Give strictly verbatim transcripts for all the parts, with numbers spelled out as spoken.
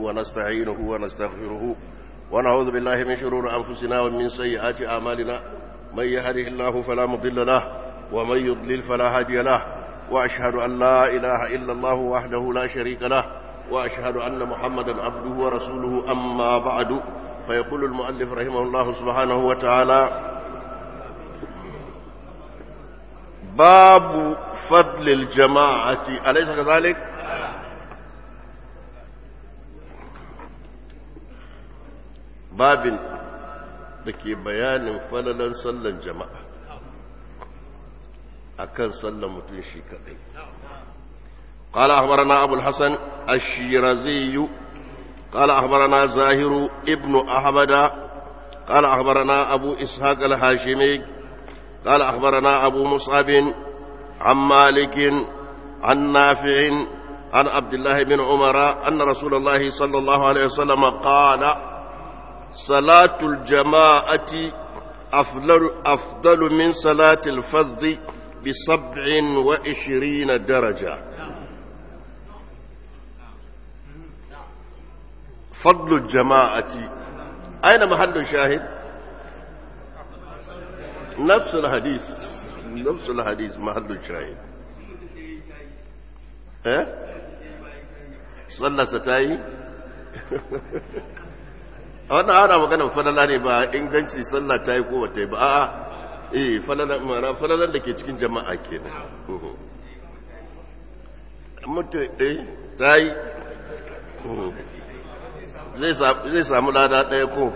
ونستعينه ونستغفره ونعوذ بالله من شرور أنفسنا ومن سيئات أعمالنا من يهده الله فلا مضل له ومن يضلل فلا هادي له وأشهد أن لا إله إلا الله وحده لا شريك له وأشهد أن محمدا عبده ورسوله أما بعد فيقول المؤلف رحمه الله سبحانه وتعالى باب فضل الجماعة أليس كذلك؟ باب دكي بيان فللا صلى الجماعة أكن صلى متنشي كذي قال أخبرنا أبو الحسن الشيرازي قال أخبرنا زاهر ابن أحمد قال أخبرنا أبو إسحاق الهاشمي قال أخبرنا أبو مصعب عن مالك عن نافع عن عبد الله بن عمر أن رسول الله صلى الله عليه وسلم قال صلاة الجماعة أفضل, أفضل من صلاة الفذ بسبع وعشرين درجة. فضل الجماعة أين محل الشاهد؟ نفس الحديث نفس الحديث محل الشاهد. ها صلى ستاي أنا أنا مكان فلان ne ba inganci sallah tayi ko bata yi ba a'a eh falalan mara falalan da ke cikin jama'a kenan mutu eh tayi zai samu lada ɗaya ko.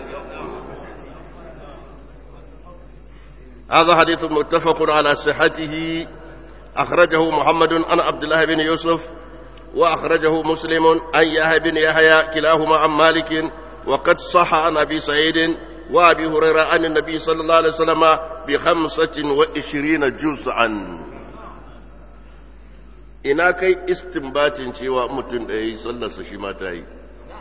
هذا حديث متفق على صحته أخرجه محمد عن عبد الله بن يوسف وأخرجه مسلم عن يحيى بن يحيى كلاهما عن مالك وقد صح عن أبي سعيد وأبي هريرة عن النبي صلى الله عليه وسلم بخمسة وعشرين جزءا. ina kai istinbatin cewa mutum da yayi sallar sa shi ma ta yi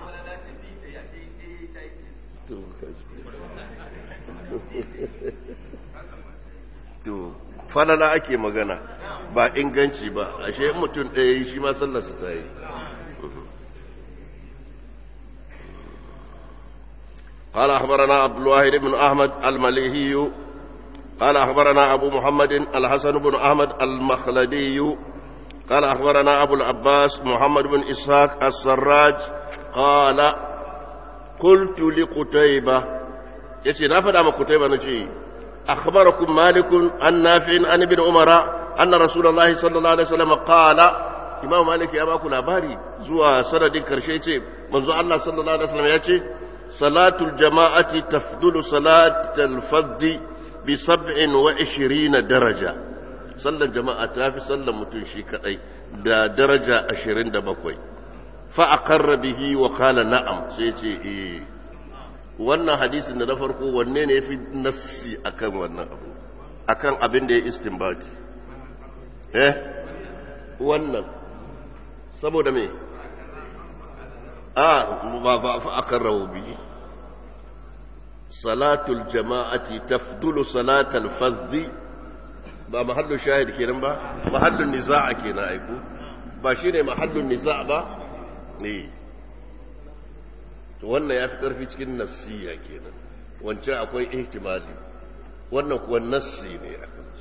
to falala ake magana ba inganci ba ashe mutum da yayi shi ma sallar sa ta yi. قال أخبرنا عبد الواحد بن أحمد المليهي قال أخبرنا أبو محمد الحسن بن أحمد المخلدي قال أخبرنا أبو العباس محمد بن إسحاق السراج قال قلت لقتيبة يتي نافد أما قتيبة نجي أخبركم مالك عن نافع عن ابن عمر أن رسول الله صلى الله عليه وسلم قال إمام مالك يا باكو لاباري زوا سند كرشيتي منذ الله صلى الله عليه وسلم يأتي صلاة الجماعة تفضل صلاة الفض بسبع وعشرين درجة. صلى الجماعة تافي صلى متنشي كأي دا درجة عشرين دبقوي فأقر به وقال نعم سيتي إيه وانا حديث ان نفرقه وانين في نسي أكام وانا أكام أبن دي استنباتي إيه وانا سبو دمي آه فأقره به صلاة الجماعة تفضل صلاة الفذ ba mahallin shahid kenan ba mahallin niza'a kenan aiko ba shine mahallin niza'a ba eh to wannan yafi karfi cikin nasiya kenan wancan akwai ihtimali wannan kuwa nassi ne akan shi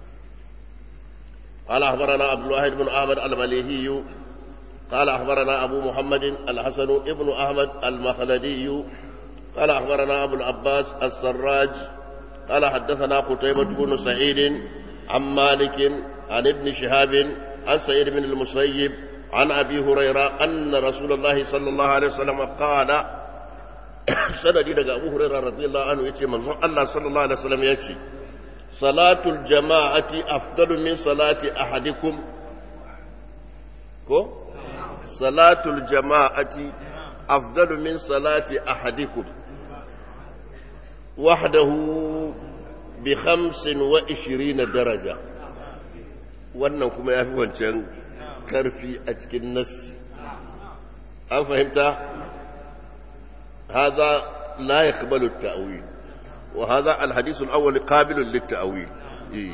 قال أخبرنا عبد الواحد بن أحمد المليهي قال أخبرنا أبو محمد الحسن ابن أحمد المخلدي قال أخبرنا أبو العباس السراج قال حدثنا قتيبة بن سعيد عن مالك عن ابن شهاب عن سعيد بن المسيب عن أبي هريرة أن رسول الله صلى الله عليه وسلم قال سندي daga Abu Hurairah radiyallahu anhu yace manzon Allah sallallahu alaihi wasallam yace salatul jama'ati afdalu min salati ahadikum ko salatul jama'ati afdalu min salati ahadikum wahdahu bi khamsin wa ishirina daraja. wannan kuma yafi wancan karfi a cikin nassi an fahimta. هذا لا يقبل التأويل وهذا الحديث الأول قابل للتأويل. إيه.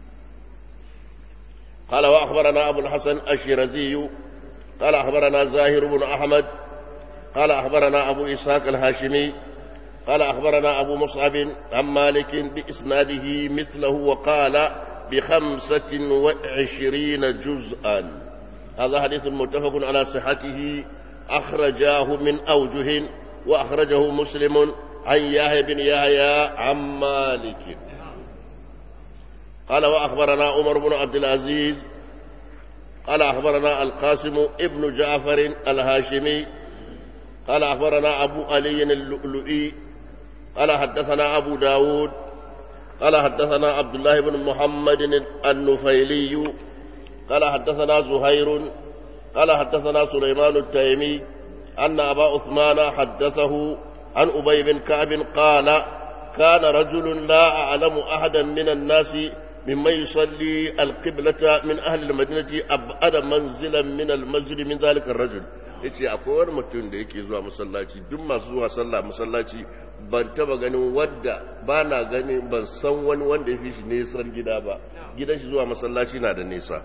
قال وأخبرنا أبو الحسن الشيرازي قال أخبرنا زاهر بن أحمد قال أخبرنا أبو إسحاق الهاشمي قال أخبرنا أبو مصعب عن مالك بإسناده مثله وقال بخمسة وعشرين جزءا. هذا حديث متفق على صحته، أخرجاه من أوجه، وأخرجه مسلم عن يحيى بن يحيى عن مالك. قال وأخبرنا عمر بن عبد العزيز قال أخبرنا القاسم ابن جعفر الهاشمي قال أخبرنا أبو علي اللؤلؤي قال حدثنا أبو داود قال حدثنا عبد الله بن محمد النفيلي قال حدثنا زهير قال حدثنا سليمان التيمي أن أبا عثمان حدثه عن أبي بن كعب قال كان رجل لا أعلم أحدا من الناس ممن يصلي القبلة من أهل المدينة أبعد منزلا من المسجد من ذلك الرجل. yace akwai wani mutum da yake zuwa masallaci, duk masu zuwa sallah masallaci ban taba ganin wadda ba na gani, ban san wani wanda ya fi shi nesan gida ba, gidan shi zuwa masallaci na da nesa.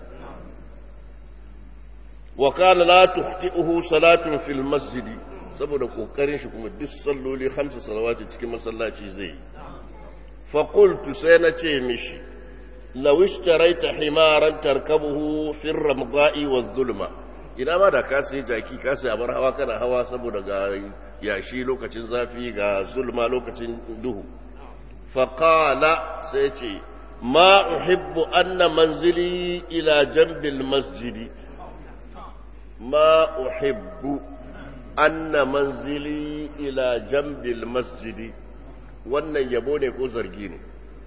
wa kana la tuhti'uhu salatun fil masjid, saboda kokarin shi kuma duk salloli hamsa salawati cikin masallaci zai. fa qultu sai na ce mishi law ishtaraita himaran tarkabuhu fi ar-ramda'i wadh-dhulma, ina ma da ka sai jaki ka sai abar hawa kana hawa saboda ga yashi lokacin zafi ga zulma lokacin duhu. faqala sai ce ma uhibbu anna manzili ila jambil masjidi, ma uhibbu anna manzili ila jambil masjidi. wannan yabo ne ko zargi ne?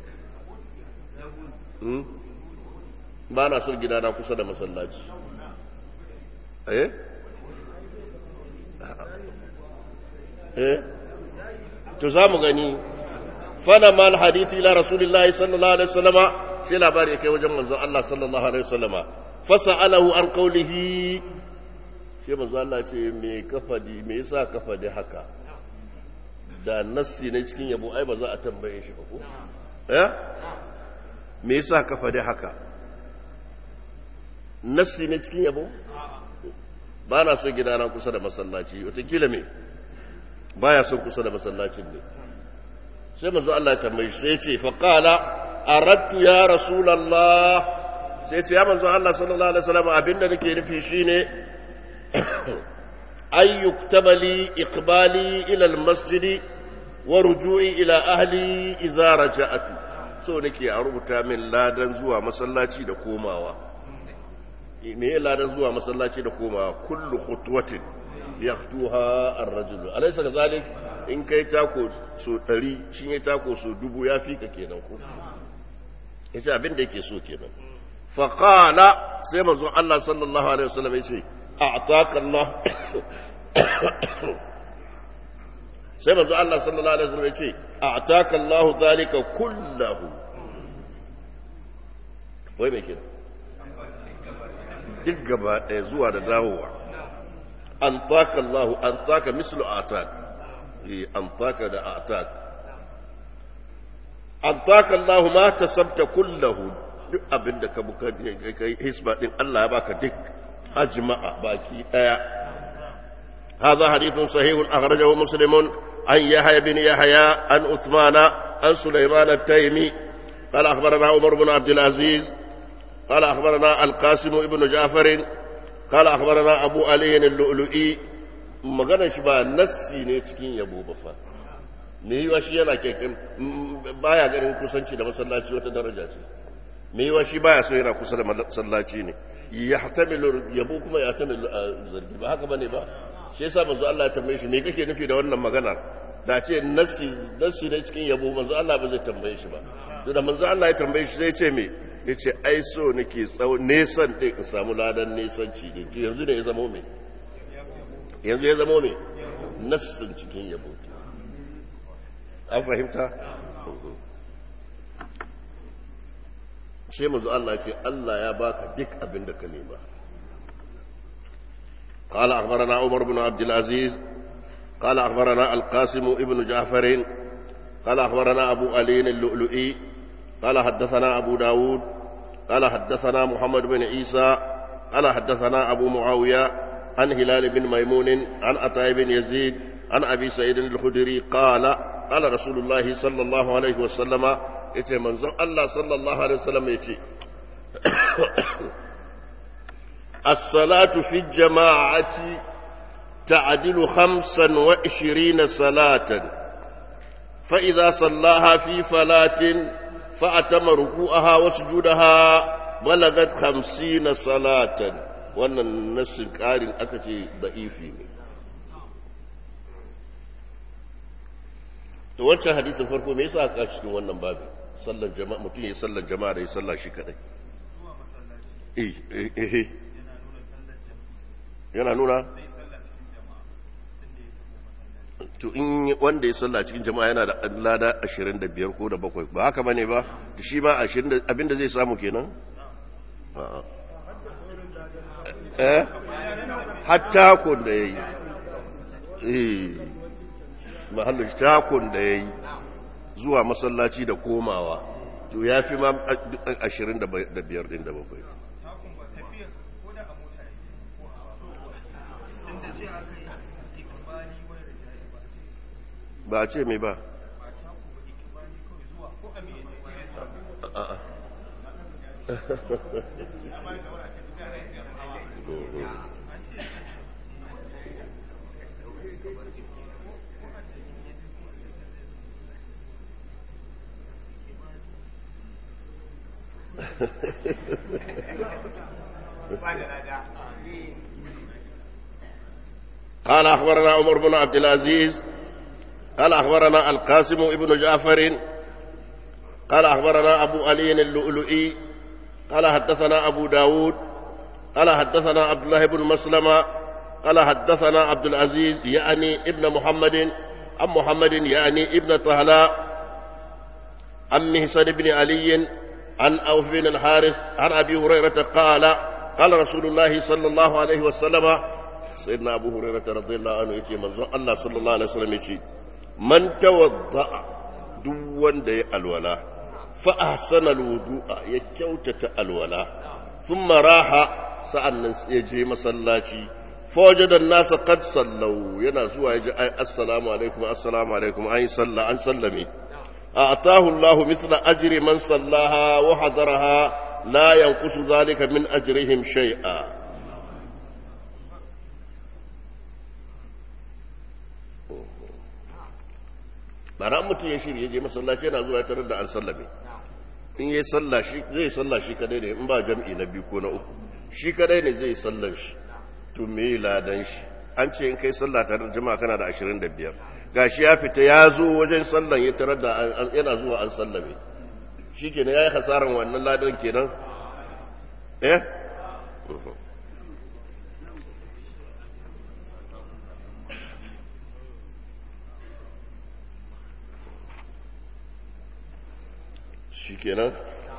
ba na son gidana kusa da masallaci. eh eh to za mu gani. fana mal hadithi ila rasulillahi sallallahu alaihi wasallama, sai labari ya kai wajen manzon Allah sallallahu alaihi wasallama. fasa'alahu an qawlihi, sai manzon Allah ce me kafadi, me yasa kafadi haka? da nassi ne cikin yabo ai ba za a tambaye shi ba ko? eh me yasa kafadi haka? nassi ne cikin yabo? ba na so gidana kusa da masallaci, wataƙila me baya son kusa da masallacin ne. sai manzo Allah ya tambaye shi sai ce fa qala aradtu ya rasulullah, sai ce ya manzo Allah sallallahu alaihi wasallam abinda nake nufi shine ay yuktaba li iqbali ila almasjid wa ruju'i ila ahli idza raja'tu, so nake a rubuta min ladan zuwa masallaci da komawa. me ya ladan zuwa masallaci da komawa? kullu khutwatin yaqtuha ar-rajul, alaysa kadhalik? in kai tako so ɗari, shi ne tako so dubu, ya fi ka kenan ko? yace abin da yake so kenan. fa qala, sai manzo Allah sallallahu alaihi wasallam yace a'taka Allah sai manzo Allah sallallahu alaihi wasallam yace a'taka Allah zalika kullahu. wai me kenan? duk gaba ɗaya zuwa da dawowa. an taka Allah, an taka mislu atak, an taka da atak. an taka Allah ma tasabta kullahu, duk abinda ka buka kai hisba din Allah ya baka duk, ajma'a baki ɗaya. هذا حديث صحيح أخرجه مسلم عن يحيى بن يحيى عن عثمان عن سليمان التيمي قال أخبرنا عمر بن عبد العزيز قال أخبرنا القاسم ابن جعفر قال أخبرنا أبو علي اللؤلؤي. magana shi ba nassi ne cikin yabo ba fa, me yiwa shi yana kekin baya ganin kusanci da masallaci wata daraja ce, me yiwa shi baya so yana kusa da masallaci ne, ya hatamilu yabo kuma ya hatamilu zargi, ba haka bane ba? shi yasa manzo Allah ya tambaye shi me kake nufi da wannan magana? da ce nassi nassi ne cikin yabo, manzo Allah ba zai tambaye shi ba. to da manzo Allah ya tambaye shi sai ce me? yace ai so nake tsawo nesan din in samu ladan nesanci din. yanzu ne ya zama me? yanzu ya zama me? nassin cikin yabo. an fahimta? sai manzo Allah ya ce Allah ya baka duk abin da ka nema. قال أخبرنا عمر بن عبد العزيز قال أخبرنا القاسم ابن جعفر قال أخبرنا أبو علي اللؤلؤي قال حدثنا أبو داود قال حدثنا محمد بن عيسى قال حدثنا أبو معاوية عن هلال بن ميمون عن عطاء بن يزيد عن أبي سعيد الخدري قال قال رسول الله صلى الله عليه وسلم يتي منظر الله صلى الله عليه وسلم يتي الصلاة في الجماعة تعدل خمسا وعشرين صلاة فإذا صلاها في فلاة فأتم ركوعها وسجودها بلغت خمسين صلاة وأن النص القارن أكتي ضعيفي to wancan hadisin farko me yasa aka cikin wannan babu sallar jama'a mutum ya sallar jama'a da ya sallah shi kadai eh eh yana nuna to in wanda ya salla cikin jama'a yana da lada ashirin da biyar ko da bakwai ba haka bane ba shi ma ashirin abinda zai samu kenan a'a eh hatta kun da yayi eh mahallin takun da yayi zuwa masallaci da komawa to yafi ma ashirin da biyar din da bakwai ba a ce mai ba قال أخبرنا عمر بن عبد العزيز قال أخبرنا القاسم ابن جعفر قال أخبرنا أبو علي اللؤلؤي قال حدثنا أبو داود قال حدثنا عبد الله بن مسلمة قال حدثنا عبد العزيز يعني ابن محمد عن محمد يعني ابن طهلاء عن مهسن بن علي عن أوف بن الحارث عن أبي هريرة قال قال رسول الله صلى الله عليه وسلم سيدنا أبو هريرة رضي الله عنه يتي منظر الله صلى الله عليه وسلم يتي من توضأ دون دي الولاء فأحسن الوضوء يكوتة الولاء ثم راح سألنا يجي مسلاتي فوجد الناس قد صلوا ينازوا يجي السلام عليكم السلام عليكم أي صلى أن سلمي أعطاه الله مثل أجر من صلاها وحضرها لا ينقص ذلك من أجرهم شيئا bara mutum ya shirya je masallaci yana zuwa tare da an sallame in yayi sallah shi zai sallah shi kadai ne in ba jam'i na biyu ko na uku shi kadai ne zai sallar shi to me ladan shi an ce in kai sallah tare da jama'a kana da ashirin da biyar gashi ya fita ya zo wajen sallan ya tarar da yana zuwa an sallame shikenan yayi hasaran wannan ladan kenan eh shikenan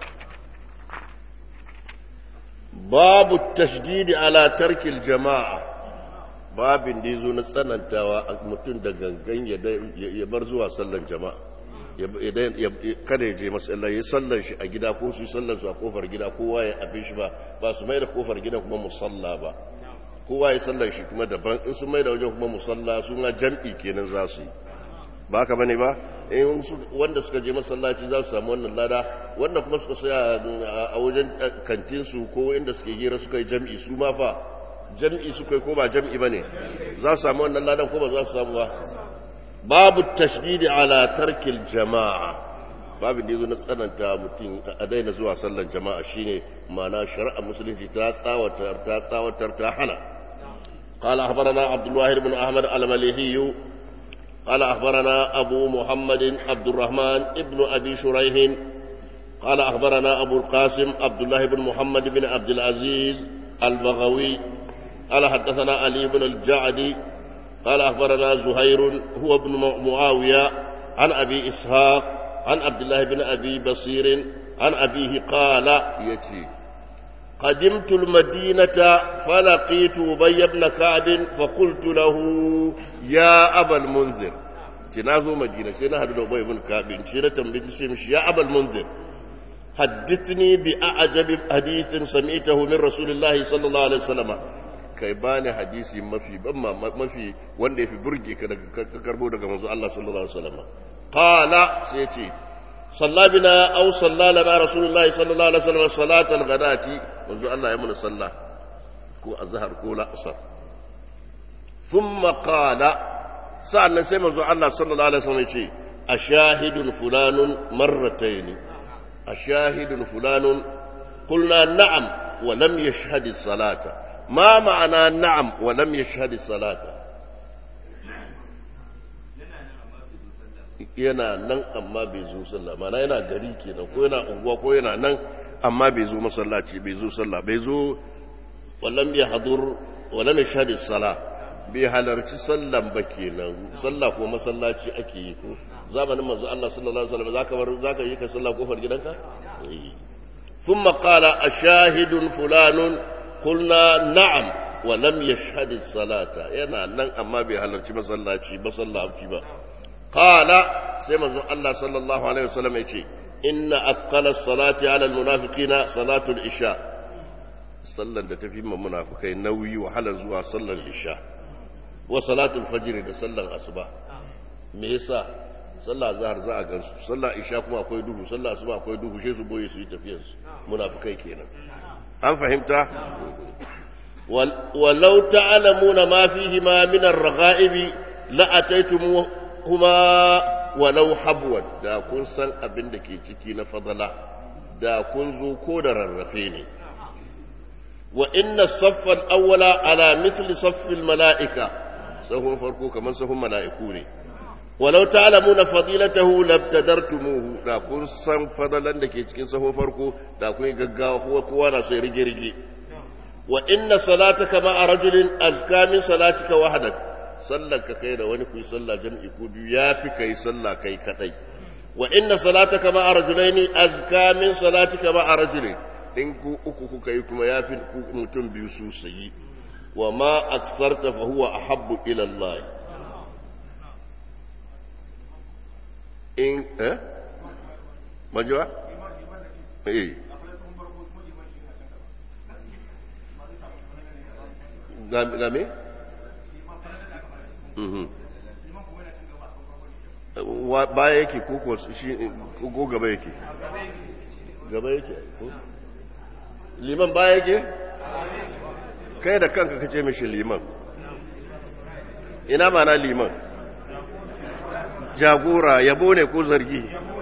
babu tashdidi ala tarkil jama'a babin da yazo na tsanantawa mutum da gangan ya bar zuwa sallan jama'a kada ya je masallaci ya sallan shi a gida ko su sallan su a kofar gida kowa ya abin shi ba ba su mai da kofar gidan kuma musalla ba kowa ya sallan shi kuma daban in su mai da wajen kuma musalla su ma jam'i kenan za su yi ba haka bane ba in wanda suka je masallaci za su samu wannan lada wanda kuma suka saya a wajen kantin su ko inda suke gira suka yi jam'i su ma fa jam'i suka yi ko ba jam'i bane za su samu wannan ladan ko ba za su samu ba babu tashdidi ala tarkil jama'a babu da yazo na tsananta mutum a daina zuwa sallan jama'a shine ma'ana shari'a musulunci ta tsawatar ta tsawatar ta hana قال أخبرنا عبد الواحد بن أحمد المليحي قال أخبرنا أبو محمد عبد الرحمن ابن أبي شريح قال أخبرنا أبو القاسم عبد الله بن محمد بن عبد العزيز البغوي قال حدثنا علي بن الجعدي قال أخبرنا زهير هو ابن معاوية عن أبي إسحاق عن عبد الله بن أبي بصير عن أبيه قال يتي قدمت المدينة فلقيت أبي بن كعب فقلت له يا أبا المنذر تنازو مدينة سينا هذا أبي بن كعب سينا تنبيت يا أبا المنذر حدثني بأعجب حديث سمعته من رسول الله صلى الله عليه وسلم kai bani hadisi mafi ban mafi wanda yafi burge ka daga karbo daga manzo Allah sallallahu alaihi wasallam qala sai ce salla bina aw salla lana rasulullahi sallallahu alaihi wasallam salatal ghadati manzo Allah ya mun salla ko azhar ko la'asar thumma qala sa'annan sai manzo Allah sallallahu alaihi wasallam ya ce ashahidun fulanun marratayn ashahidun fulanun qulna na'am wa lam yashhad as-salata ma ma'ana na'am wa lam yashhad as-salata yana nan amma bai zo sallah mana yana gari kenan ko yana unguwa ko yana nan amma bai zo masallaci bai zo sallah bai zo wallam ya hadur wallam yashhad as-salah bai halarci sallan ba kenan sallah ko masallaci ake yi ko zamanin manzo Allah sallallahu alaihi wasallam zaka bar zaka yi ka sallah kofar gidanka thumma qala ashahidun fulanun qulna na'am wa lam yashhad as-salata yana nan amma bai halarci masallaci ba sallaci ba qala sai manzo Allah sallallahu alaihi wasallam yace inna athqala as-salati 'ala al-munafiqina salatu al-isha sallan da tafi ma munafikai nauyi wahalar zuwa sallar isha wa salatul fajr da sallar asuba me yasa sallar zahar za a gansu sallar isha kuma akwai duhu sallar asuba akwai duhu sai su boye su yi tafiyar su munafikai kenan an fahimta walau ta'lamuna ma fihi ma min ar-ragha'ibi la ataytumuhuma walau habwan da kun san abin da ke ciki na fadala da kun zo ko da rarrafe ne wa inna as-saffa al-awwala ala mithli saffi al-mala'ika sahun farko kaman sahun mala'iku ne walau ta'lamuna fadilatahu labtadartumuhu da kun san fadalan da ke cikin sahun farko da kun gaggawa kowa kowa na sai rige rige wa inna salataka ma'a rajulin azka min salatika wahdak sallanka kai da wani kuyi sallah jami'i ko biyu yafi kai sallah kai kadai wa inna salataka ma'a rajulaini azka min salatika ma'a rajulin in ku uku kuka yi kuma yafi ku mutum biyu su sayi wa ma aktharta fa huwa ahabbu ila Allah in eh majwa eh game mhm wa ba yake ko ko shi ko gaba yake gaba yake liman ba yake kai da kanka kace mishi liman ina mana liman jagora yabo ne ko zargi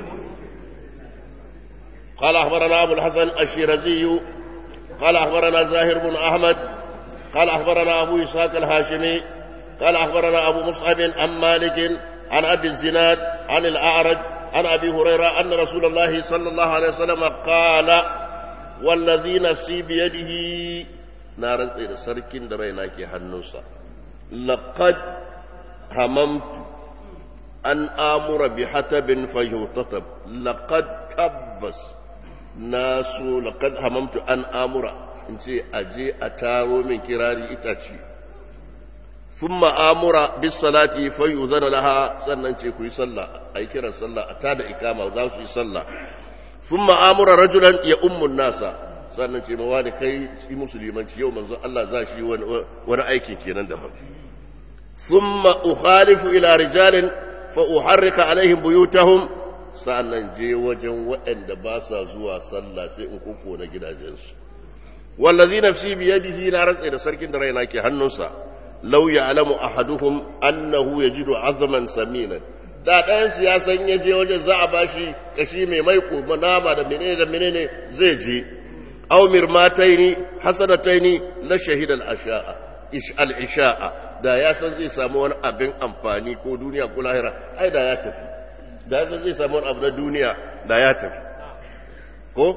قال أخبرنا أبو الحسن الشيرازي قال أخبرنا زاهر بن أحمد قال أخبرنا أبو إسحاق الهاشمي قال أخبرنا أبو مصعب عن مالك عن أبي الزناد عن الأعرج عن أبي هريرة أن رسول الله صلى الله عليه وسلم قال والذي نفسي بيده نارا إلى سركن دريناك حنوسا لقد هممت أن آمر بحتب فيغتتب لقد تبس ناس لقد هممت أن آمر إن أجي أتاو من كراري إتاتي ثم آمر بالصلاة فيؤذن لها سننتي كي صلى أي كرا صلى أتاد إقامة وذاوس يصلى ثم آمر رجلا يؤم الناس سننتي مواني كي مسلمان يوم الله زاشي ونأيكي كي نندفع ثم أخالف إلى رجال فأحرك عليهم بيوتهم سننجي وجن وإن دباسا زوا صلى سيئنكوكو نجد جنس والذي نفسي بيده نارس إلى سركن دريناكي هنوسا لو يعلم أحدهم أنه يجد عظما سمينا da ɗayan siyasan ya je wajen za a bashi kashi mai maiko nama da menene da menene zai je aw mirmataini hasanataini la shahidal asha'a ish al isha'a da ya san zai samu wani abin amfani ko duniya ko lahira ai da ya tafi da ya san zai samu wani abu na duniya da ya tafi ko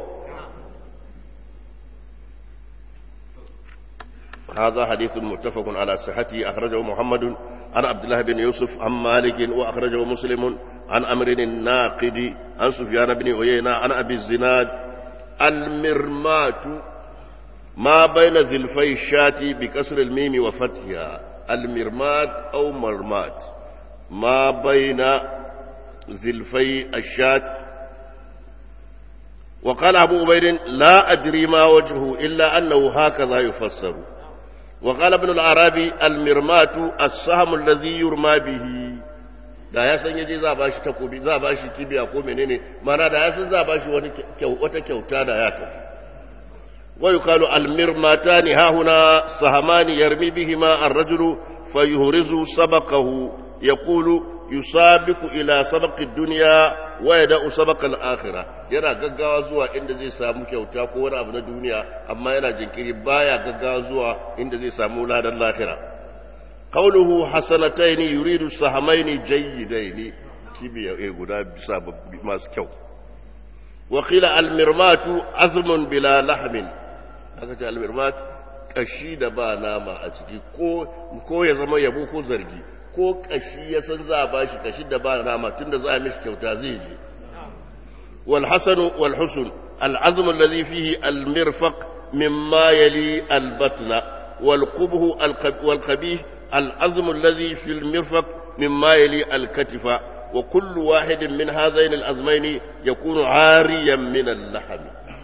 هذا حديث متفق على صحته أخرجه محمد عن عبد الله بن يوسف عن مالك وأخرجه مسلم عن أمر الناقد عن سفيان بن عيينة عن أبي الزناد المرمات ما بين ذلفي الشاة بكسر الميم وفتحها المرمات أو مرمات ما بين ذلفي الشاة وقال أبو عبيد لا أدري ما وجهه إلا أنه هكذا يفسر وقال ابن العربي المرمات السهم الذي يرمى به da ya san yaje za ba shi takobi za ba shi kibiya ko menene mana da ya san za ba shi wata kyauta da ya tafi wa yuqalu almirmatani ha huna sahamani yarmi bihima ar-rajulu fayuhrizu sabaqahu yaqulu yusabiqu ila sabaqi ad-dunya wa yada'u sabaqa al-akhirah yana gaggawa zuwa inda zai samu kyauta ko wani abu na duniya amma yana jinkiri baya gaggawa zuwa inda zai samu ladan lahira qawluhu hasanatayn yuridu sahamayn jayyidayn kibiya eh guda bisa masu kyau wa qila al-mirmatu azmun bila lahmin aka ce al-mirmat kashi da ba nama a ciki ko ko ya zama yabo ko zargi ko kashi ya san za a ba shi kashi da ba nama tunda za a mishi kyauta zai je wal hasanu wal husn al azm alladhi fihi al mirfaq mimma yali al batna wal qubh wal qabih al azm alladhi fi al mirfaq mimma yali al katifa wa kullu wahidin min hadhain al azmayn yakunu ariyan min al lahm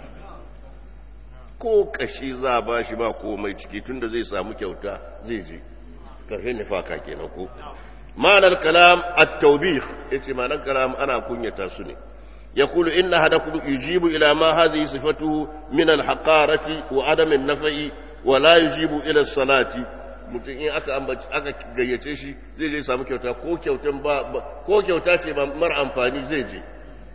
ko kashi za a ba shi ba komai ciki tunda zai samu kyauta zai je ƙarshen nifaka kenan ko ma'anar kalam at-tawbih yace ma'anar kalam ana kunyata su ne yaqulu inna hadakum yujibu ila ma hadhihi sifatuhu min al-haqarati wa adam an-naf'i wa la yujibu ila as-salati mutum in aka ambaci aka gayyace shi zai je samu kyauta ko kyautan ba ko kyauta ce ba mar amfani zai je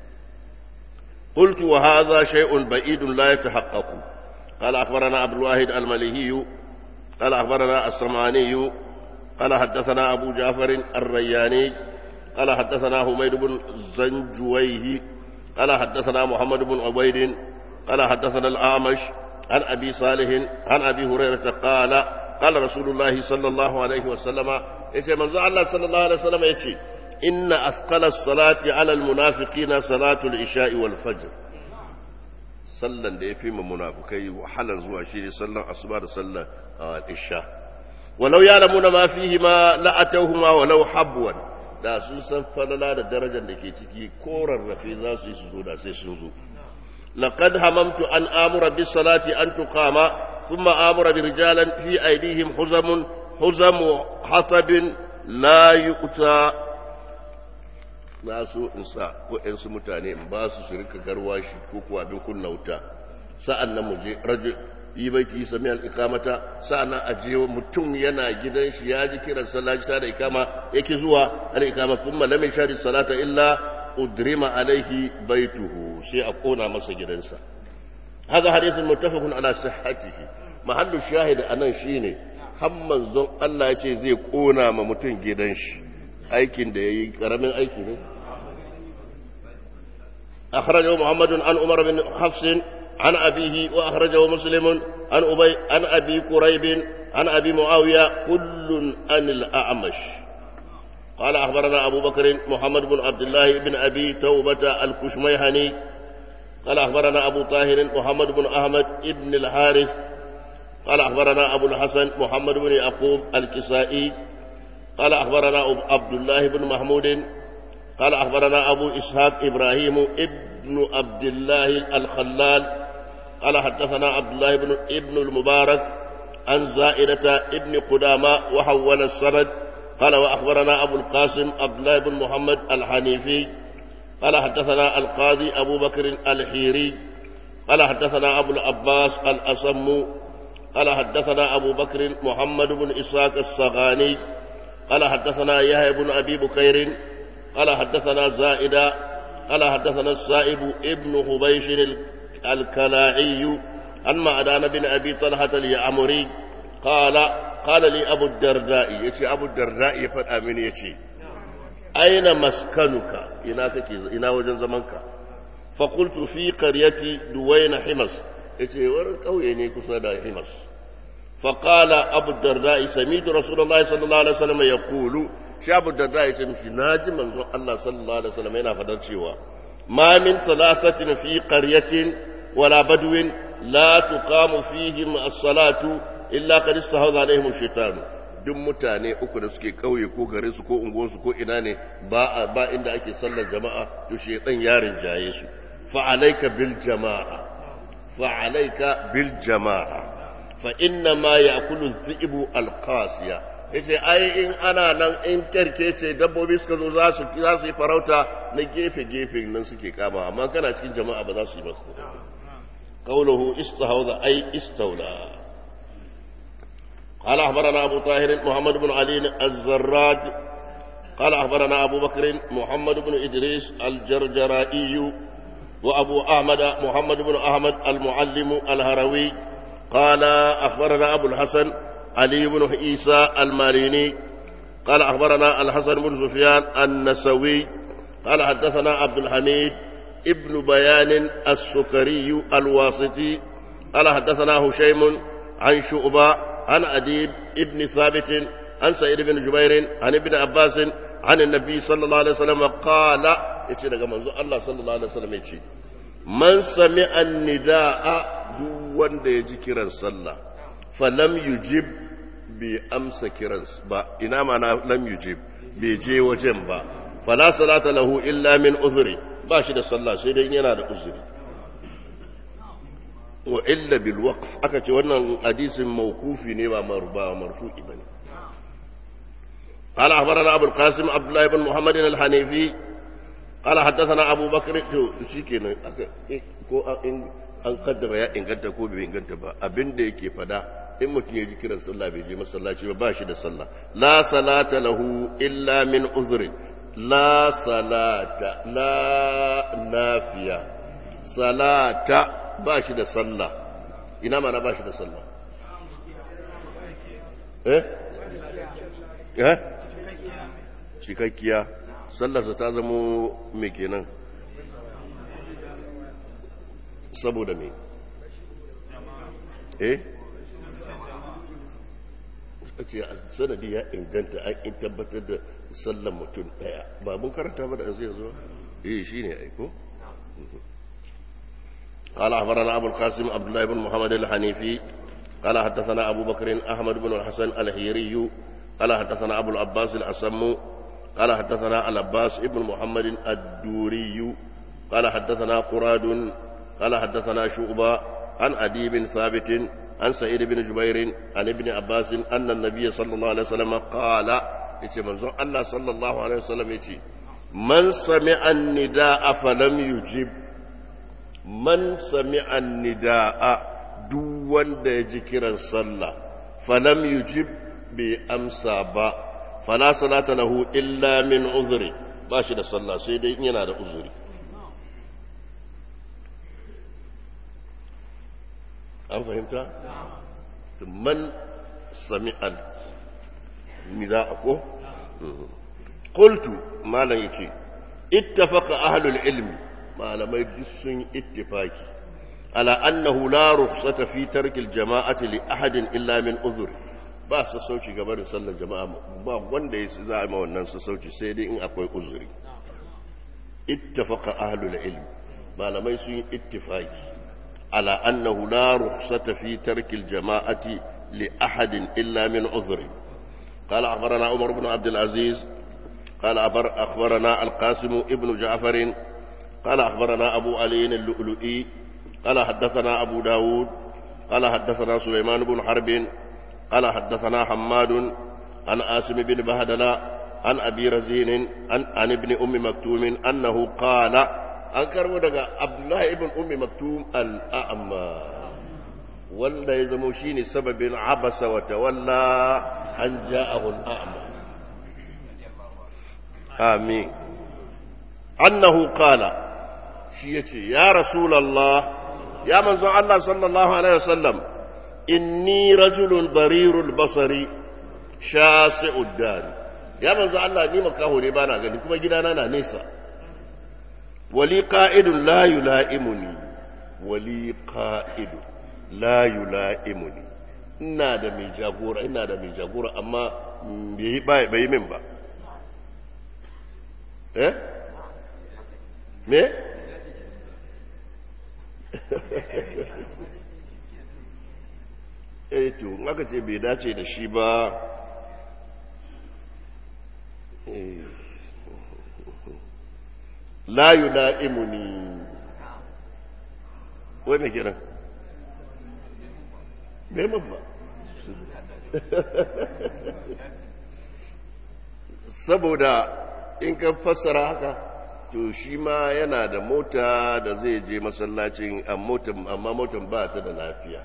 qultu wa hadha shay'un ba'idun la yatahaqqaqu qala akhbarana abdul wahid al-malihi قال أخبرنا السمعاني قال حدثنا أبو جعفر الرياني قال حدثنا حميد بن زنجويه قال حدثنا محمد بن عبيد قال حدثنا الأعمش عن أبي صالح عن أبي هريرة قال قال رسول الله صلى الله عليه وسلم يتي من الله صلى الله عليه وسلم يتي إن أثقل الصلاة على المنافقين صلاة العشاء والفجر صلى da ya fi ma munafukai wahalar zuwa shi ne sallan asuba da sallan isha walau ya lamuna ma fihi ma la'atauhuma walau habwan da sun san falala da darajar da ke ciki ko rarrafe za su yi su zo da sai sun zo laqad hamamtu an amura bis salati an tuqama thumma amura bi rijalan fi aydihim huzamun huzamu hatabin la yu'ta na so in sa waɗansu mutane in ba su su rika garwashi ko kuwa abin kunna wuta sa'an nan mu je rajul yi baiti sami al'ikamata sa'an nan a je mutum yana gidan shi ya ji kiran sallah ta da ikama yake zuwa al'ikama sun malamin shari salata illa udrima alaihi baituhu sai a kona masa gidansa haka hadithun muttafaqun ala sihhatihi mahallu shahid anan shine har manzon Allah ya ce zai kona ma mutum gidan shi aikin da yayi karamin aiki ne akhrajahu muhammadun an umar bin hafs an abihi wa akhrajahu muslimun an ubay an abi quraib an abi muawiya kullun an al-a'mash قال أخبرنا أبو بكر محمد بن عبد الله بن أبي توبة الكشميهني قال أخبرنا أبو طاهر محمد بن أحمد بن الحارث قال أخبرنا أبو الحسن محمد بن يعقوب الكسائي قال أخبرنا عبد الله بن محمود قال أخبرنا أبو إسحاق إبراهيم ابن عبد الله الخلال قال حدثنا عبد الله بن ابن المبارك عن زائدة ابن قدامة وحول السند قال وأخبرنا أبو القاسم عبد الله بن محمد الحنيفي قال حدثنا القاضي أبو بكر الحيري قال حدثنا أبو العباس الأصم قال حدثنا أبو بكر محمد بن إسحاق الصغاني قال حدثنا يحيى بن أبي بكير قال حدثنا زائدة قال حدثنا السائب ابن حبيش الكلاعي عن معدان بن أبي طلحة اليعمري قال قال لي أبو الدرداء يتي أبو الدرداء يفعل من يتي أين مسكنك إنا وجن زمنك فقلت في قرية دوين حمص يتي ورن قوي كسدا حمص فقال أبو الدرداء سمعت رسول الله صلى الله عليه وسلم يقول شاب الدرداء يتمشي ناجي من الله صلى الله عليه وسلم هنا فدرشوا ما من ثلاثة في قرية ولا بدو لا تقام فيهم الصلاة illa qad istahadha alaihim shaytan duk mutane uku da suke kauye ko garin su ko unguwar su ko ina ne ba ba inda ake sallar jama'a to shaytan yarin jaye su fa alayka bil jama'a fa alayka bil jama'a fa inna ma ya'kulu dhi'bu al-qasiya yace ai in ana nan in kerkece dabbobi suka zo za su za su yi farauta na gefe gefe nan suke kama amma kana cikin jama'a ba za su yi ba qawluhu istahawza ay istawla قال أخبرنا أبو طاهر محمد بن علي الزراد قال أخبرنا أبو بكر محمد بن إدريس الجرجرائي وأبو أحمد محمد بن أحمد المعلم الهروي قال أخبرنا أبو الحسن علي بن عيسى الماريني قال أخبرنا الحسن بن سفيان النسوي قال حدثنا عبد الحميد ابن بيان السكري الواسطي قال حدثنا هشيم عن شعبة عن أديب ابن ثابت عن سعيد بن جبير عن ابن عباس عن النبي صلى الله عليه وسلم قال يتي daga manzo Allah sallallahu alaihi wasallam yace man sami'a an-nidaa duk wanda ya ji kiran sallah falam yujib bi amsa kiran ba ina mana lam yujib bai je wajen ba fala salata lahu illa min uzri ba shi da sallah sai dai yana da uzuri wa illa bil waqf aka ce wannan hadisin mawqufi ne ba marba marfu'i bane قال أخبرنا أبو القاسم عبد الله بن محمد الحنيفي قال حدثنا أبو بكر شيكينا an kaddara ya inganta ko bai inganta ba abin da yake fada in mutum ya ji kiran sallah bai je masallaci ba ba shi da sallah la salata lahu illa min uzrin la salata la nafiya salata ba shi da sallah ina mana ba shi da sallah eh eh cikakkiya sallarsa ta zamo me kenan saboda me eh ce sanadi ya inganta an in tabbatar da sallar mutum daya ba mun karanta ba da zai zo eh shine aiko قال أخبرنا أبو القاسم عبد الله بن محمد الحنيفي قال حدثنا أبو بكر أحمد بن الحسن الهيري قال حدثنا أبو العباس الأسم قال حدثنا العباس ابن محمد الدوري قال حدثنا قراد قال حدثنا شعبة عن أدي بن ثابت عن سعيد بن جبير عن ابن عباس أن النبي صلى الله عليه وسلم قال يتي منظور الله صلى الله عليه وسلم يتي من سمع النداء فلم يجب من سمع النداء duk wanda ya ji kiran sallah falam yujib bi amsa ba fala salata lahu illa min uzri ba shi da sallah sai dai in yana da uzuri an fahimta man sami'a nida'a ko qultu malan yace ittafaqa ahlul ilmi malamai duk sun ittifaki على أنه لا رخصة في ترك الجماعة لأحد إلا من أذر ba sassauci gaba da sallar jama'a ba wanda ya za a ma wannan sassauci sai dai in akwai uzuri ittafaqa ahlul ilm malamai sun yi ittifaki ala annahu la rukhsata fi tarki al-jama'ati li ahadin illa min uzri qala akhbarana umar ibn abd al-aziz qala akhbarana al-qasim ibn ja'far qala akhbarana abu ali al-lu'lu'i قال حدثنا أبو داود قال حدثنا سليمان بن حرب قال حدثنا حماد عن آسم بن بهدلة عن أبي رزين عن, عن ابن أم مكتوم أنه قال أنكر ودق عبد الله ابن أم مكتوم الأعمى ولا يزموشين سبب عبس وتولى أن جاءه الأعمى آمين أنه قال شيئتي يا رسول الله يا من زعل الله صلى الله عليه وسلم إني رجل ضرير البصر شاسع الدار يا من زعل الله ني مكاهو ne bana gani kuma gidana na nesa wali qa'idun la yula'imuni wali qa'id la yula'imuni ina da mai jagora ina da mai jagora amma bai bai min ba eh me eh to aka ce bai dace da shi ba la yula'imuni wai me kiran bai mun ba saboda in ka fassara haka to shi ma yana da mota da zai je masallacin amma motan ba ta da lafiya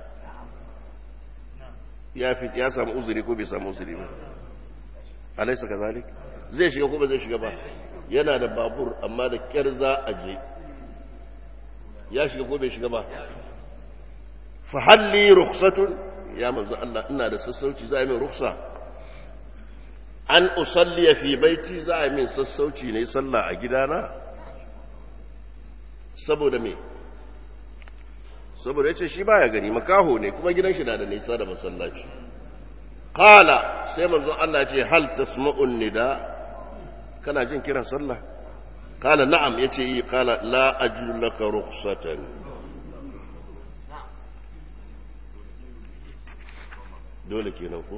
ya fi ya samu uzuri ko bai samu uzuri ba alaisa kazalik zai shiga ko ba zai shiga ba yana da babur amma da kyar za a je ya shiga ko bai shiga ba fa halli rukhsatun ya manzo Allah ina da sassauci za a yi min rukhsa an usalli fi baiti za a yi min sassauci ne sallah a gidana saboda me saboda yace shi baya gani makaho ne kuma gidan shi na da nisa da masallaci qala sai manzo Allah ya ce hal tasma'un nida kana jin kiran sallah qala na'am yace yi qala la ajidu laka rukhsatan dole kenan ko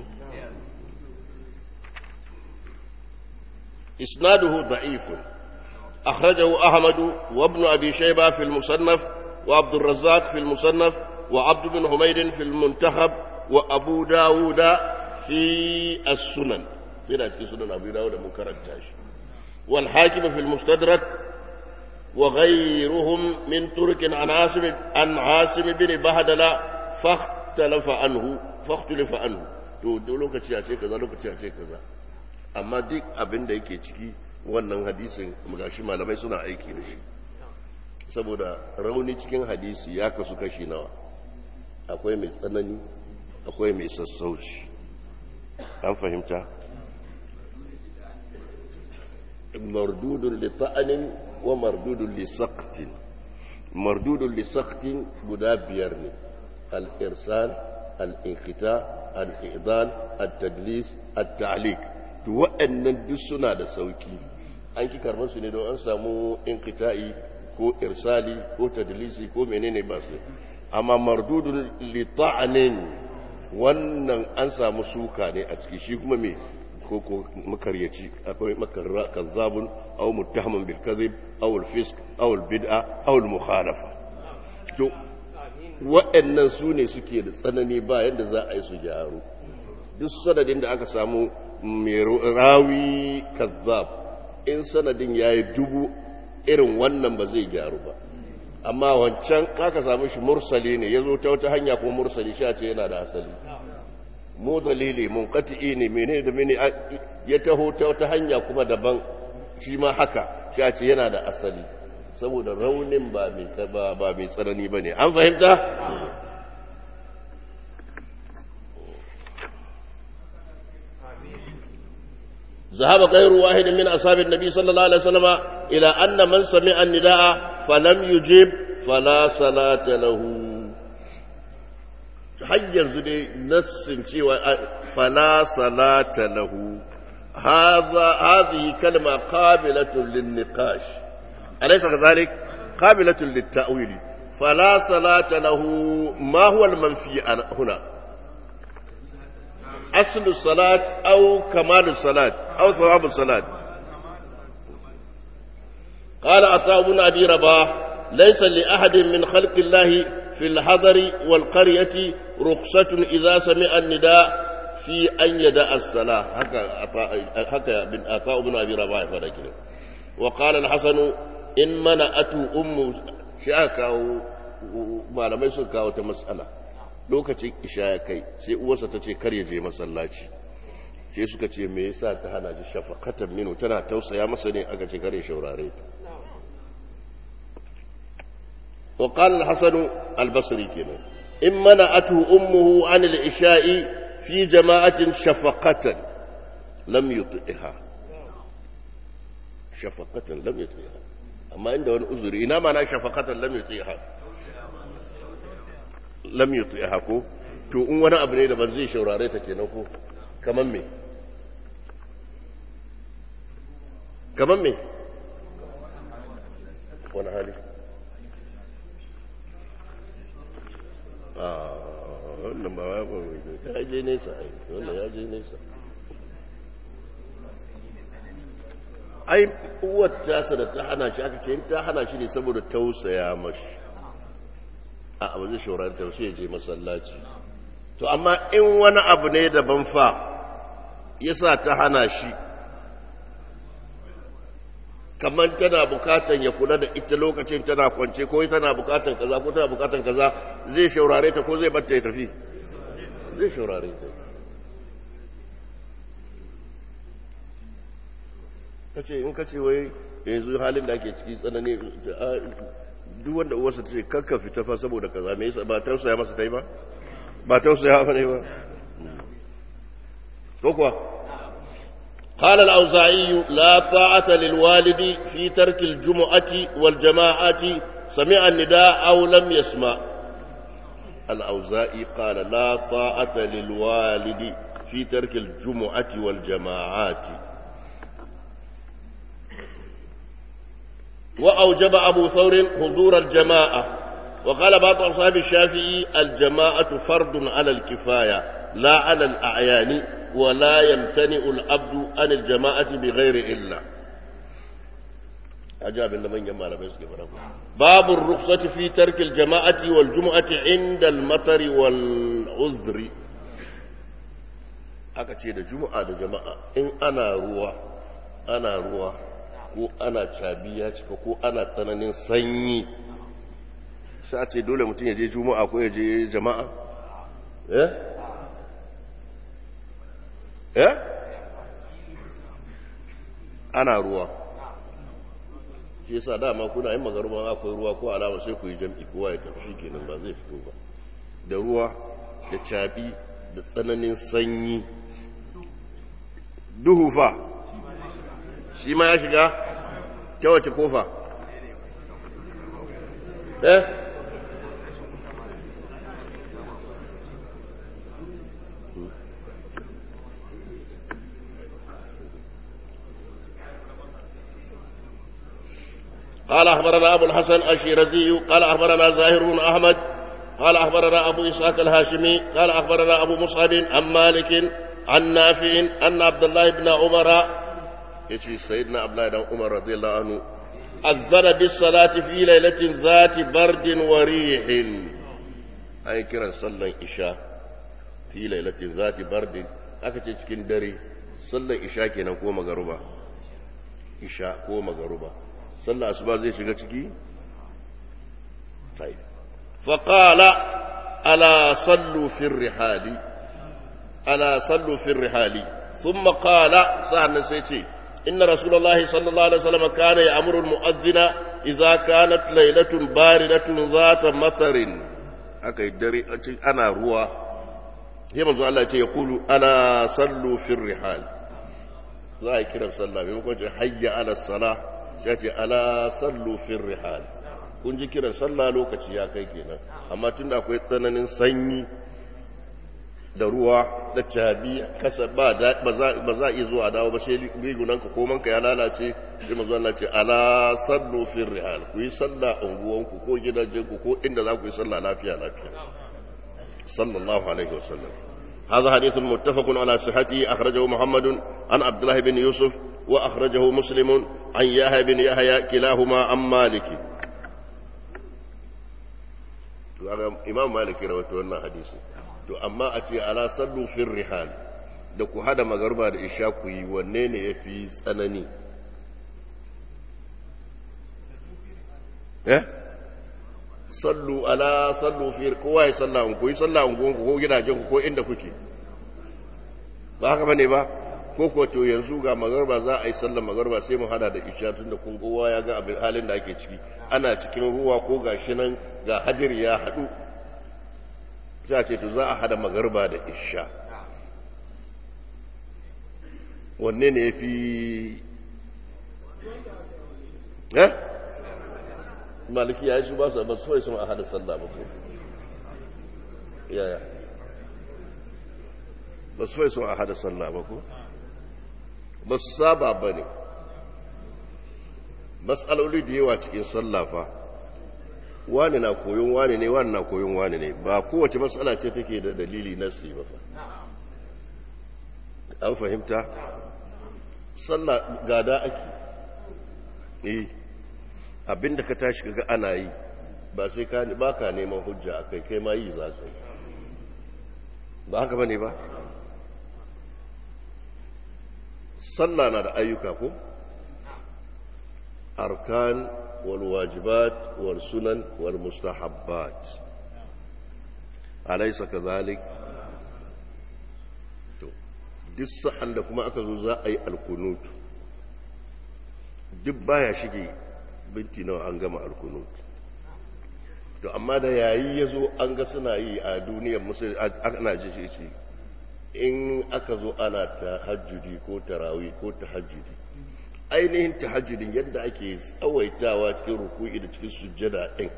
isnaduhu da'ifun akhrajahu ahmad wa ibn abi shayba fi al-musannaf wa abd al-razzaq fi al-musannaf wa abd bin humayd fi al-muntakhab wa abu dawud fi as-sunan yana cikin sunan abu dawud da mun karanta shi wal hakim fi al-mustadrak wa ghayruhum min turk an asim an asim bin bahdala fakhtalafa anhu fakhtalafa anhu to lokaci a ce kaza lokaci a ce kaza amma duk abin da yake ciki wannan hadisin gashi malamai suna aiki da shi saboda rauni cikin hadisi ya kasu kashi nawa akwai mai tsanani akwai mai sassauci an fahimta mardudun li ta'anin wa mardudun li saqtin mardudun li saqtin guda biyar ne al-irsal al-inqita al-i'dal at-tadlis at-ta'liq to waɗannan duk suna da sauki an ki karɓar su ne don an samu inqita'i ko irsali ko tadlisi ko menene ba su amma mardudun li ta'anin wannan an samu suka ne a ciki shi kuma me ko ko makaryaci akwai makarra kazzabun aw muttahamun bil kadhib aw al fisq aw al bid'a aw al mukhalafa to waɗannan su ne suke da tsanani ba yadda za a yi su gyaru duk sanadin da aka samu mai rawi kazzab in sanadin ya yi dubu irin wannan ba zai gyaru ba amma wancan kaka samu shi mursali ne ya zo ta wata hanya kuma mursali sha ce yana da asali mu dalili mun kati'i ne mene da mene ya taho ta wata hanya kuma daban shi ma haka sha ce yana da asali saboda raunin ba mai ba mai tsanani bane an fahimta ذهب غير واحد من أصحاب النبي صلى الله عليه وسلم إلى أن من سمع النداء فلم يجيب فلا صلاة له حيّر زدي نص فلا صلاة له هذا هذه كلمة قابلة للنقاش أليس كذلك قابلة للتأويل فلا صلاة له ما هو المنفي هنا أصل الصلاة أو كمال الصلاة أو ثواب الصلاة قال عطاء بن أبي رباح ليس لأحد من خلق الله في الحضر والقرية رخصة إذا سمع النداء في أن يدع الصلاة هكا بن عطاء بن أبي رباح فذكر وقال الحسن إن منعته أم شاكا ما لم يسكا وتمسألة lokacin isha ya kai sai uwarsa ta ce kar ya je masallaci sai suka ce me yasa ta hana shi shafaqatan minu tana tausaya masa ne aka ce kare shaurare ta wa qala al-hasan al-basri kenan in mana'atu ummuhu an al-isha'i fi jama'atin shafaqatan lam yuti'ha shafaqatan lam yuti'ha amma inda wani uzuri ina ma na shafaqatan lam yuti'ha lam yuti'ha ko to in wani abu ne da ban zai shaurare ta kenan ko kaman me kaman me wani hali ah wannan ba ya je nesa ai wannan ya je nesa ai uwar tasa da ta hana shi aka ce in ta hana shi ne saboda tausaya mashi a abin shaurari ta sai je masallaci to amma in wani abu ne daban fa yasa ta hana shi, kamar tana bukatan ya kula da ita lokacin tana kwance ko tana bukatan kaza ko tana bukatan kaza, zai shaurare ta ko zai batta ya tafi? Zai shaurare ta. kace in kace wai yanzu halin da ake ciki tsanani, duk wanda uwarsa ta ce kakka fita fa saboda kaza, me yasa ba tausaya masa tai ba? ba tausaya ba ne ba ko kuwa? قال الأوزاعي لا طاعة للوالد في ترك الجمعة والجماعة سمع النداء أو لم يسمع. الأوزاعي قال لا طاعة للوالد في ترك الجمعة والجماعات. وأوجب أبو ثور حضور الجماعة، وقال بعض أصحاب الشافعي الجماعة فرض على الكفاية لا على الأعيان، ولا يمتنع العبد عن الجماعة بغير إلا. عجاب لمن يما لم يسكي باب الرخصة في ترك الجماعة والجمعة عند المطر والعذر. aka ce da juma'a da jama'a in ana ruwa ana ruwa ko ana cabi ya cika ko ana tsananin sanyi, sai a ce dole mutum ya je juma'a ko ya je jama'a? eh eh ana ruwa, shi yasa dama kuna yin magaruba akwai ruwa ko alama sai ku yi jam'i kowa ya tafi kenan, ba zai fito ba. Da ruwa da cabi da tsananin sanyi, duhu fa shi ma ya shiga ta wace kofa? eh قال أخبرنا أبو الحسن الشيرازي قال أخبرنا زاهر بن أحمد قال أخبرنا أبو إسحاق الهاشمي قال أخبرنا أبو مصعب عن مالك عن نافع أن عبد الله بن عمر يشي سيدنا عبد الله بن عمر رضي الله عنه أذن بالصلاة في ليلة ذات برد وريح. أي كرا صلى العشاء في ليلة ذات برد، أكتش cikin dare sallar isha kenan ko magaruba? Isha ko magaruba. sallar asuba zai shiga ciki? طيب فقال ألا صلوا في الرحال ألا صلوا في الرحال ثم قال سعنا سيتي إن رسول الله صلى الله عليه وسلم كان يأمر المؤذن إذا كانت ليلة باردة ذات مطر. أكي دري أنا روى هي منذ الله يقول ألا صلوا في الرحال، لا يكرر صلى بيقول حي على الصلاة، سيأتي ألا صلوا في الرحال. kun ji kiran sallah lokaci ya kai kenan, amma tun da akwai tsananin sanyi da ruwa da cabi kasa ba ba za iya zuwa dawo ba, sai rigunanka ko manka ya lalace, sai manzo Allah ce ala sallu fil rihal, ku yi sallah unguwanku ko gidajenku ko inda za ku yi sallah lafiya lafiya. sallallahu alaihi wasallam. هذا حديث متفق على صحته، أخرجه محمد عن عبد الله بن يوسف وأخرجه مسلم عن يحيى بن يحيى كلاهما عن مالك. imam maliki rawaito wannan hadisi. To amma a ce ala sallu fil rihal, da ku hada magarba da isha ku yi, wanne ne yafi tsanani? eh sallu ala sallu fil, kowa ya salla ku yi salla unguwanku ko gidajen ku ko inda kuke, ba haka bane ba? ko ko to yanzu ga magarba za a yi sallar magarba sai mu hada da isha, tunda kun kowa ya ga abin halin da ake ciki, ana cikin ruwa ko gashi nan ga hadir ya hadu, za ce to za a hada magarba da isha, wanne ne yafi? eh maliki ya yi su ba su ba su a hada sallah ba ko yaya ba su fai a hada sallah ba ko ba su saba ba ne. matsaloli da yawa cikin sallah fa wani na koyon wani ne, wani na koyon wani ne, ba kowace matsala ce take da dalili nasi ba fa. an fahimta? sallah gada ake eh abinda ka tashi kaga ana yi ba sai ka ba ka neman hujja akai, kai ma yi za ka yi. ba haka bane ba sallah na da ayyuka ko arkan wal wajibat wal sunan wal mustahabbat alaysa kadhalik to duk sa'an da kuma aka zo za a yi alkunut duk baya shige binti nawa an gama alkunut to amma da yayi yazo an ga suna yi a duniyar musulmi ana ji shi in aka zo ana tahajjudi ko tarawih ko tahajjudi ainihin tahajjudin yadda ake tsawaitawa cikin ruku'i da cikin sujjada din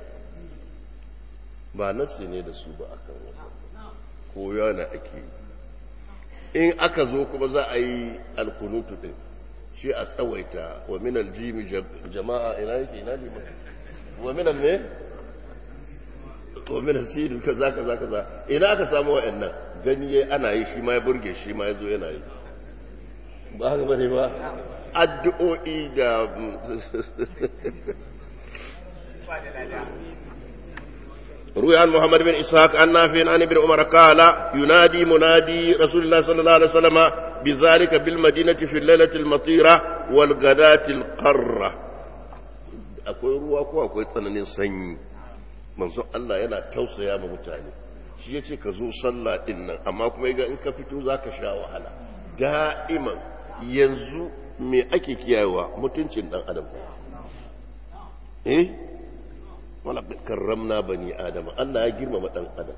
ba nasu ne da su ba akan wannan ko yana ake in aka zo kuma za a yi alkunutu din shi a tsawaita wa min aljimi jama'a ina yake ina ne wa min alme wa min asid kaza kaza kaza ina aka samu wa'annan gani ana yi shi ma ya burge shi ma yazo yana yi ba haka bane ba addu'o'i da روي عن محمد بن إسحاق عن نافع عن ابن عمر قال ينادي منادي رسول الله صلى الله عليه وسلم بذلك بالمدينة في الليلة المطيرة والغداة القرة أكوي روا أكوي أكوي تنانين سني منصور الله يلا توسى يا ممتعني shi ya ce ka zo sallah ɗin nan amma kuma ga in ka fito za ka sha wahala da'iman yanzu me ake kiyayewa mutuncin ɗan adam eh wala karramna bani adama Allah ya girmama ɗan adam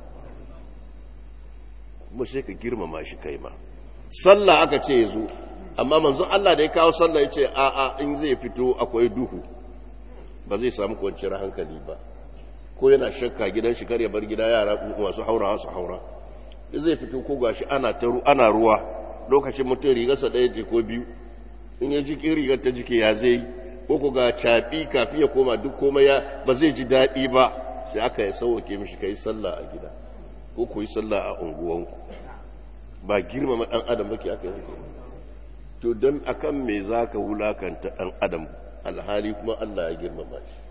kuma sai ka girmama shi kai ma sallah aka ce ya zo amma manzon Allah da ya kawo sallah ya ce a'a in zai fito akwai duhu ba zai samu kwanciyar hankali ba ko yana shakka gidan shi kar ya bar gida yara masu haura su haura zai fito ko gashi ana taru ana ruwa lokacin mutum rigarsa ɗaya ce ko biyu in ya ji rigar ta jike ya zai ko ko ga caɓi kafin ya koma duk komai ya ba zai ji daɗi ba sai aka yi sauwake mishi ka yi sallah a gida ko ku yi sallah a unguwanku ba girmama ɗan adam ba ke aka yi to don akan me za ka wulakanta ɗan adam alhali kuma Allah ya girmama shi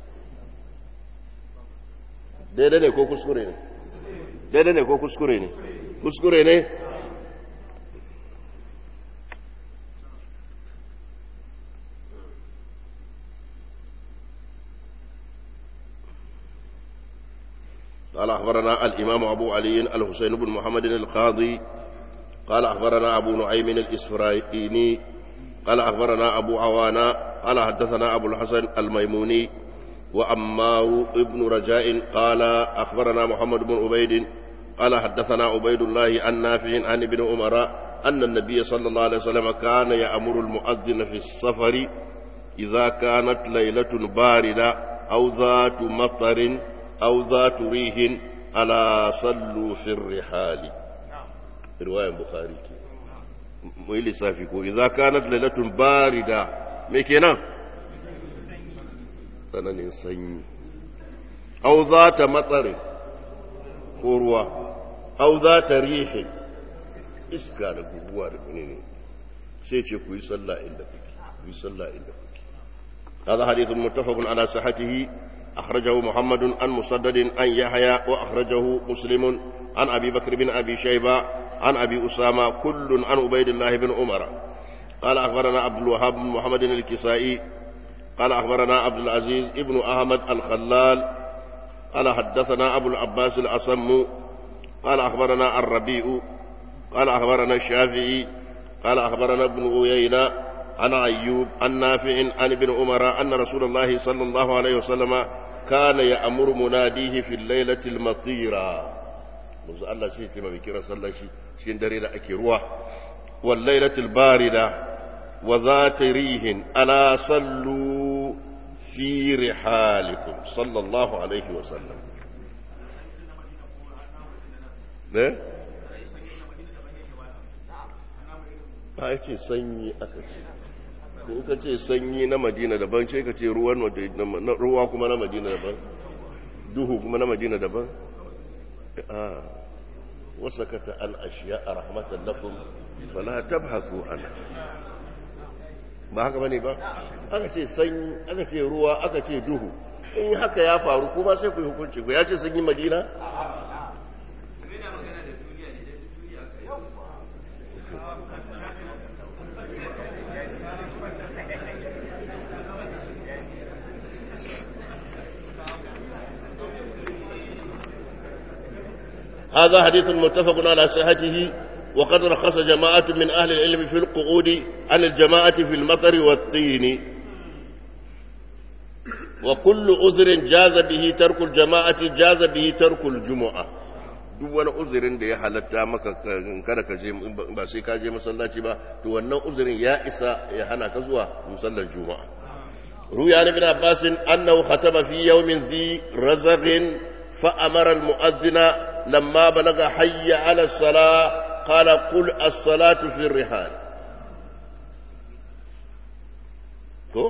daidai ne ko kuskure ne daidai ne ko kuskure ne kuskure ne قال أخبرنا الإمام أبو علي الحسين بن محمد القاضي قال أخبرنا أبو نعيم الإسفرايني قال أخبرنا أبو عوانا قال حدثنا أبو الحسن الميموني وأمار ابن رجاء قال أخبرنا محمد بن عبيد قال حدثنا عبيد الله عن نافع عن ابن عمر أن النبي صلى الله عليه وسلم كان يأمر المؤذن في السفر إذا كانت ليلة باردة أو ذات مطر أو ذات ريح ألا صلوا في الرحال رواية البخاري ويلي سافيكو إذا كانت ليلة باردة ميكينا tsananin sanyi au za ta matsare ko ruwa au za ta rihe iska da guguwa da ne sai ce ku yi sallah inda kuke ku yi sallah inda kuke هذا حديث متفق على صحته أخرجه محمد عن مسدد عن يحيى وأخرجه مسلم عن أبي بكر بن أبي شيبة عن أبي أسامة كل عن عبيد الله بن عمر قال أخبرنا عبد الوهاب بن محمد الكسائي قال أخبرنا عبد العزيز ابن أحمد الخلال قال حدثنا أبو العباس الأصم قال أخبرنا الربيع قال أخبرنا الشافعي قال أخبرنا ابن عيينة عن أيوب عن نافع عن ابن عمر أن رسول الله صلى الله عليه وسلم كان يأمر مناديه في الليلة المطيرة منذ الله سيسي ما بكرة صلى الله سيندرين أكيروه والليلة الباردة وذات ريح ألا صلوا في رحالكم صلى الله عليه وسلم ne? ba ce sanyi aka ce in ka ce sanyi na madina daban ce ka ce ruwa kuma na madina daban duhu kuma na madina daban a wasa kata an ashiya a rahmatan lakum fala tabhasu an ba haka bane ba aka ce sanyi aka ce ruwa aka ce duhu in haka ya faru kuma sai ku hukunci ku ya ce sanyi madina هذا حديث متفق على صحته وقد رخص جماعة من أهل العلم في القعود عن الجماعة في المطر والطين وكل عذر جاز به ترك الجماعة جاز به ترك الجمعة duk wani uzurin da ya halatta maka kada ka je ba sai ka je masallaci ba to wannan uzurin ya isa ya hana ka zuwa musallar juma'a ruya ibn abbas annahu khataba fi yawmin dhi razaghin fa amara al mu'adhdhina lamma balaga hayya ala as-salah qala qul as-salatu fi ar-rihal ko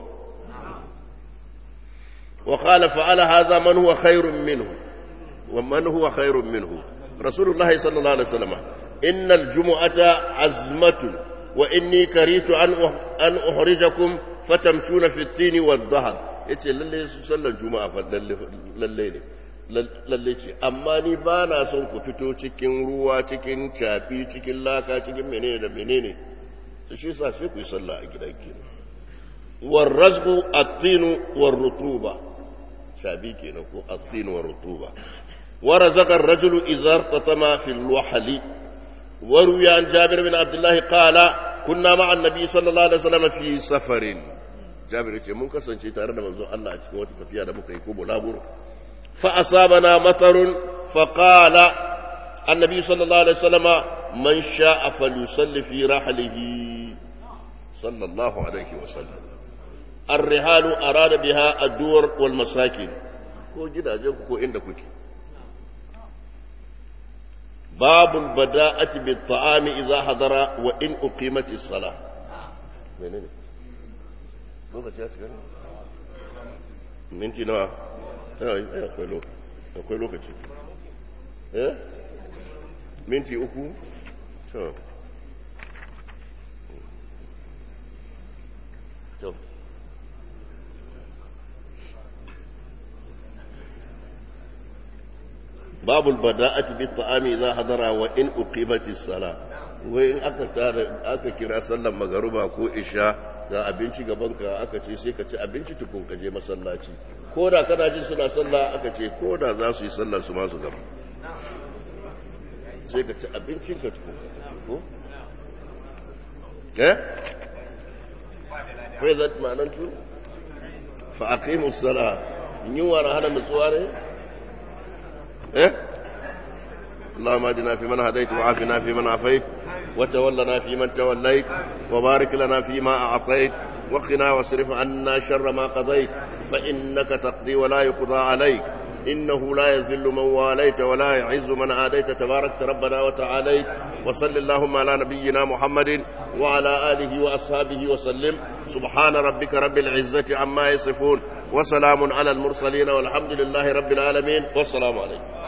wa qala fa'ala hadha man huwa khayrun minhu wa man huwa khayrun minhu رسول الله صلى الله عليه وسلم إن الجمعة عزمة وإني كريت أن أن أخرجكم فتمشون في التين والظهر yace lalle sallar juma'a fa lalle ne lalle ce amma ni ba na son ku fito cikin ruwa cikin cafi cikin laka cikin menene da menene to shi yasa sai ku yi sallah a gidan kenan war razqu at-tin war rutuba shabi kenan ko at-tin war rutuba ورزق الرجل إذا ارتطم في الوحل وروي عن جابر بن عبد الله قال كنا مع النبي صلى الله عليه وسلم في سفر جابر يقول من كسن شيء تارنا منزو الله أشكي وتتفيا دمك يكوب لابور فأصابنا مطر فقال النبي صلى الله عليه وسلم من شاء فليصلي في رحله صلى الله عليه وسلم الرحال أراد بها الدور والمساكن كو جدا جنكو كو عندك باب البداءة بالطعام إذا حضر وإن أقيمت الصلاة minti nawa akwai lokaci akwai lokaci eh minti uku to to باب البداءة بالطعام إذا حضر وإن أقيمت الصلاة وإن أكتر أكتر صلى مغربا كو إشاء ga abinci gabanka aka ce sai ka ci abinci tukun ka je masallaci ko da kana jin suna sallah aka ce ko da za su yi sallar su masu gaba sai ka ci abincin ka tukun ko eh kai zat ma'anan tu fa aqimus salah yin wa hana nutsuwa ne إيه؟ اللهم اهدنا فيمن هديت وعافنا فيمن عافيت وتولنا فيمن توليت وبارك لنا فيما أعطيت وقنا واصرف عنا شر ما قضيت فإنك تقضي ولا يقضى عليك إنه لا يذل من واليت ولا يعز من عاديت تبارك ربنا وتعاليت وصل اللهم على نبينا محمد وعلى آله وأصحابه وسلم سبحان ربك رب العزة عما يصفون وسلام على المرسلين والحمد لله رب العالمين والسلام عليكم.